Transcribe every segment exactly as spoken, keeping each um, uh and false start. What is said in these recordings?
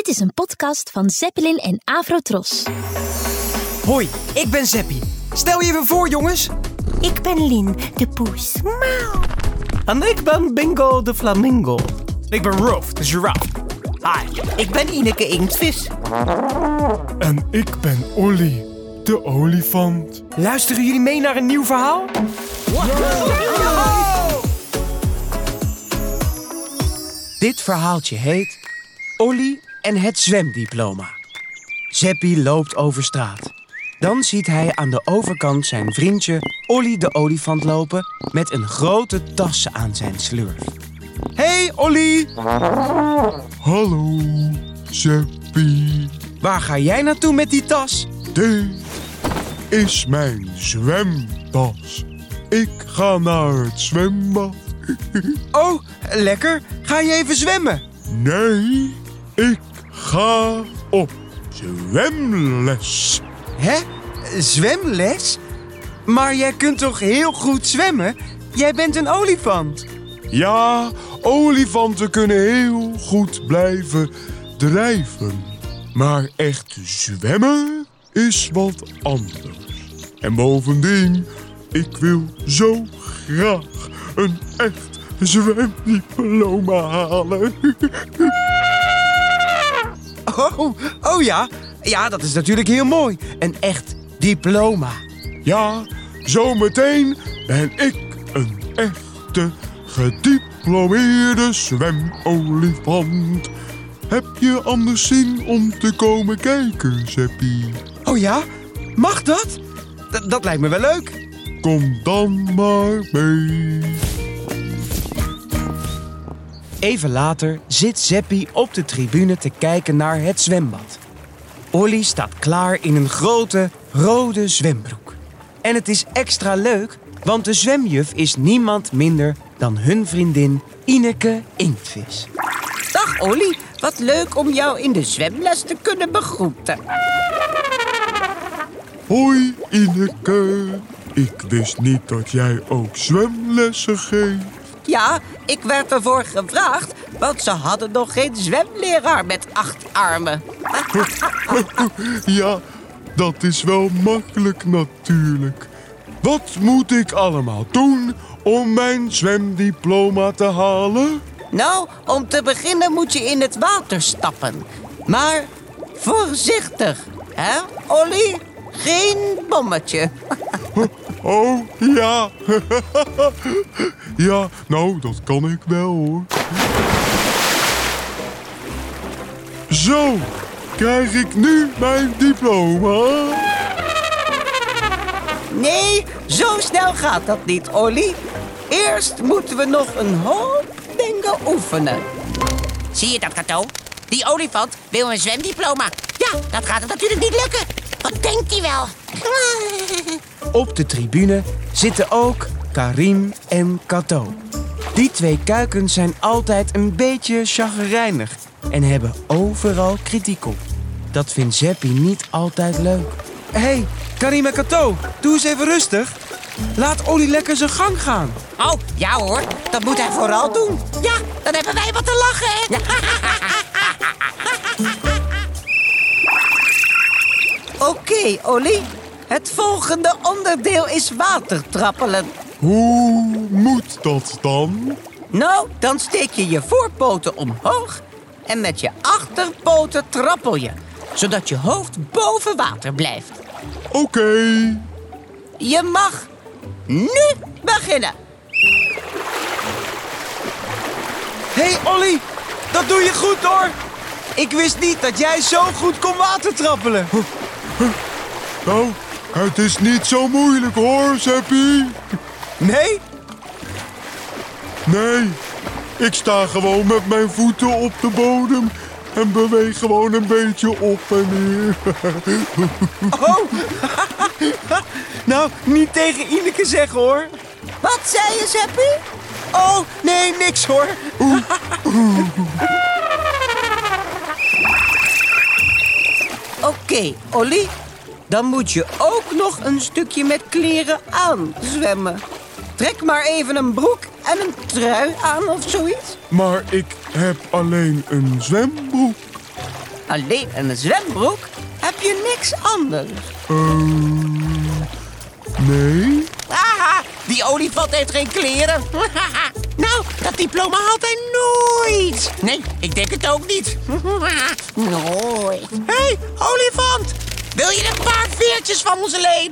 is een podcast van Zeppelin en Avrotros. Hoi, ik ben Zeppie. Stel je even voor, jongens. Ik ben Lien, de poes. Miauw. En ik ben Bingo de flamingo. Ik ben Rolf, de giraffe. Hi, ik ben Ineke Inktvis. En ik ben Olly, de olifant. Luisteren jullie mee naar een nieuw verhaal? Dit verhaaltje heet Olly en het zwemdiploma. Zeppie loopt over straat. Dan ziet hij aan de overkant zijn vriendje Olly de olifant lopen met een grote tas aan zijn slurf. Hey Olly! Hallo, Zeppie. Waar ga jij naartoe met die tas? Dit is mijn zwemtas. Ik ga naar het zwembad. Oh, lekker. Ga je even zwemmen? Nee, ik ga op zwemles. Hè? Zwemles? Maar jij kunt toch heel goed zwemmen? Jij bent een olifant. Ja, olifanten kunnen heel goed blijven drijven. Maar echt zwemmen is wat anders. En bovendien, ik wil zo graag een echt zwemdiploma halen. Oh, oh ja. Ja, dat is natuurlijk heel mooi. Een echt diploma. Ja, zometeen ben ik een echte gediplomeerde zwemolifant. Heb je anders zin om te komen kijken, Zeppie? Oh ja? Mag dat? D- dat lijkt me wel leuk. Kom dan maar mee. Even later zit Zeppie op de tribune te kijken naar het zwembad. Olly staat klaar in een grote rode zwembroek. En het is extra leuk, want de zwemjuf is niemand minder dan hun vriendin Ineke Inktvis. Dag Olly, wat leuk om jou in de zwemles te kunnen begroeten. Hoi, Ineke. Ik wist niet dat jij ook zwemlessen geeft. Ja, ik werd ervoor gevraagd, want ze hadden nog geen zwemleraar met acht armen. Ja, dat is wel makkelijk natuurlijk. Wat moet ik allemaal doen om mijn zwemdiploma te halen? Nou, om te beginnen moet je in het water stappen. Maar voorzichtig, hè, Olly? Geen bommetje. Oh, ja. Ja, nou, dat kan ik wel, hoor. Zo, krijg ik nu mijn diploma? Nee, zo snel gaat dat niet, Olly. Eerst moeten we nog een hoop dingen oefenen. Zie je dat, Kato? Die olifant wil een zwemdiploma. Ja, dat gaat het natuurlijk niet lukken. Wat denkt hij wel? Op de tribune zitten ook Karim en Kato. Die twee kuikens zijn altijd een beetje chagrijnig en hebben overal kritiek op. Dat vindt Zeppie niet altijd leuk. Hé, hey, Karim en Kato, doe eens even rustig. Laat Olly lekker zijn gang gaan. Oh, ja hoor. Dat moet hij vooral doen. Ja, dan hebben wij wat te lachen. Oké, okay, Olly. Het volgende onderdeel is watertrappelen. Hoe moet dat dan? Nou, dan steek je je voorpoten omhoog en met je achterpoten trappel je, zodat je hoofd boven water blijft. Oké. Okay. Je mag nu beginnen. Hé hey, Olly, dat doe je goed hoor. Ik wist niet dat jij zo goed kon watertrappelen. Nou, het is niet zo moeilijk hoor, Zeppie. Nee? Nee, ik sta gewoon met mijn voeten op de bodem en beweeg gewoon een beetje op en neer. Oh, nou, niet tegen Ineke zeggen hoor. Wat zei je, Zeppie? Oh, nee, niks hoor. Oké, okay, Olly. Dan moet je ook nog een stukje met kleren aan zwemmen. Trek maar even een broek en een trui aan of zoiets. Maar ik heb alleen een zwembroek. alleen een zwembroek? Heb je niks anders? Uh, nee. Haha, die olifant heeft geen kleren. Nou, dat diploma haalt hij nooit. Nee, ik denk het ook niet. Nooit. Hé, hey, olifant. Wil je een paar veertjes van ons lenen?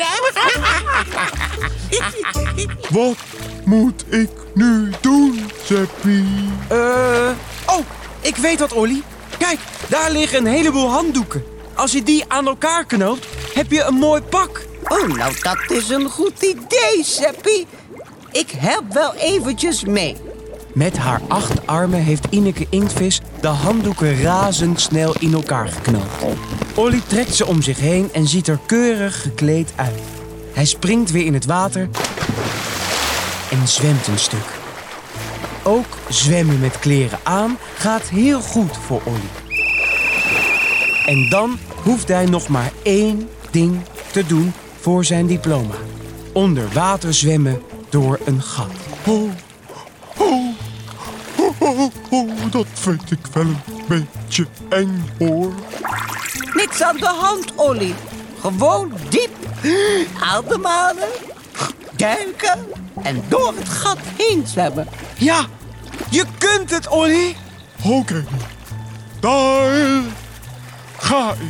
Wat moet ik nu doen, Zeppie? Eh, oh, ik weet wat, Olly. Kijk, daar liggen een heleboel handdoeken. Als je die aan elkaar knoopt, heb je een mooi pak. Oh, nou dat is een goed idee, Seppie. Ik help wel eventjes mee. Met haar acht armen heeft Ineke Inktvis de handdoeken razendsnel in elkaar geknoopt. Olly trekt ze om zich heen en ziet er keurig gekleed uit. Hij springt weer in het water en zwemt een stuk. Ook zwemmen met kleren aan gaat heel goed voor Olly. En dan hoeft hij nog maar één ding te doen voor zijn diploma. Onder water zwemmen door een gat. Oh, oh, oh, oh, oh, dat vind ik wel een beetje eng, hoor. Niks aan de hand, Olly. Gewoon diep ademhalen, duiken en door het gat heen zwemmen. Ja, je kunt het, Olly. Oké, okay. Daar ga ik.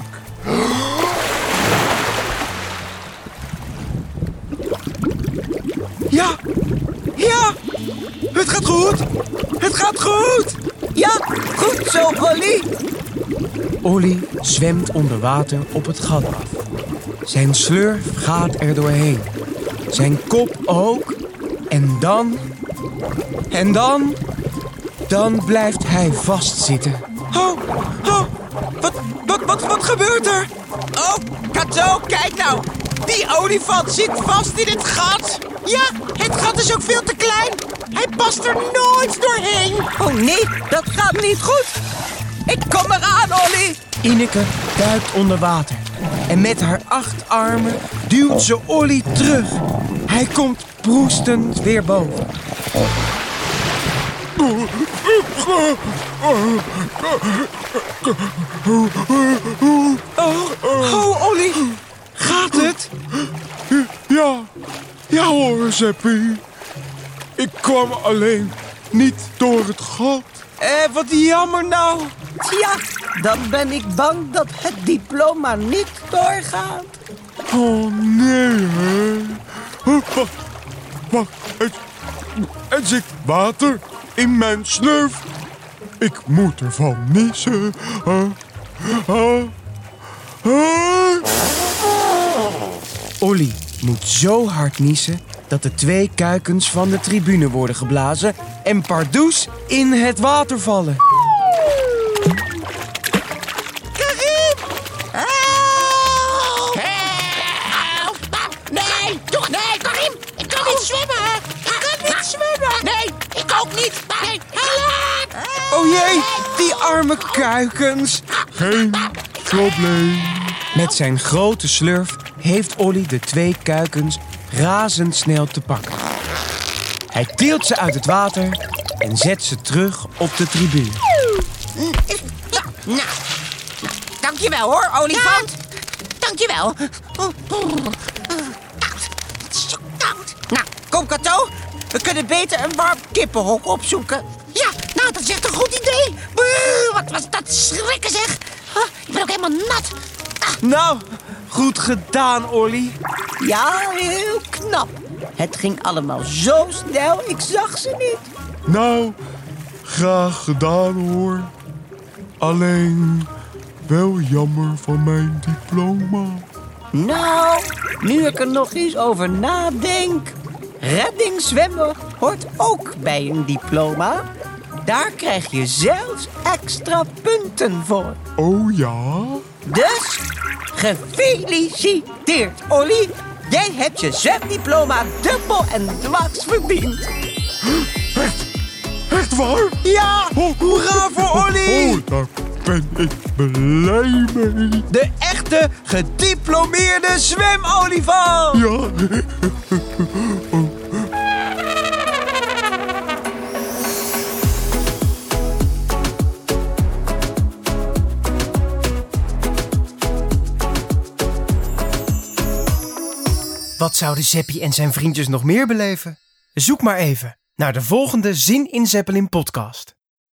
Ja, ja, het gaat goed. Het gaat goed. Ja, goed zo, Olly. Olly zwemt onder water op het gat af. Zijn slurf gaat er doorheen. Zijn kop ook. En dan... En dan... Dan blijft hij vastzitten. Oh, oh, wat, wat, wat, wat gebeurt er? Oh, Kato, kijk nou. Die olifant zit vast in het gat. Ja, het gat is ook veel te klein. Hij past er nooit doorheen. Oh nee, dat gaat niet goed. Ik kom eraan, Olly. Ineke duikt onder water. En met haar acht armen duwt ze Olly terug. Hij komt proestend weer boven. Oh, oh, Olly. Gaat het? Ja, ja hoor, Zeppie. Ik kwam alleen niet door het gat. Eh, wat jammer nou. Tja, dan ben ik bang dat het diploma niet doorgaat. Oh nee, hè. Wacht, wacht. Er, er zit water in mijn snurf. Ik moet ervan niezen. Uh, uh, uh. Olly moet zo hard niezen dat de twee kuikens van de tribune worden geblazen en pardoes in het water vallen. Karim! Help! Help! Nee, toch nee, Karim! Ik kan niet zwemmen! Ik kan niet zwemmen! Nee, ik ook niet! Nee, help! Oh jee, die arme kuikens! Geen probleem. Met zijn grote slurf heeft Olly de twee kuikens razendsnel te pakken. Hij tilt ze uit het water en zet ze terug op de tribune. Ja, nou, dankjewel hoor, olifant. Ja, dankjewel. Oh, koud. Het is zo koud. Nou, kom Kato. We kunnen beter een warm kippenhok opzoeken. Ja, nou, dat is echt een goed idee. Boe, wat was dat schrikken zeg. Ah, ik ben ook helemaal nat. Ah. Nou, goed gedaan, Olly. Ja, heel knap. Het ging allemaal zo snel, ik zag ze niet. Nou, graag gedaan hoor. Alleen wel jammer van mijn diploma. Nou, nu ik er nog eens over nadenk. Reddingszwemmen hoort ook bij een diploma. Daar krijg je zelfs extra punten voor. Oh ja? Dus, gefeliciteerd, Olly. Jij hebt je zwemdiploma dubbel en dwars verdiend. Echt? Echt waar? Ja, hoera voor Olly! Oh, daar ben ik blij mee. De echte gediplomeerde zwemolifant! Ja. Wat zouden Zeppie en zijn vriendjes nog meer beleven? Zoek maar even naar de volgende Zin in Zeppelin podcast.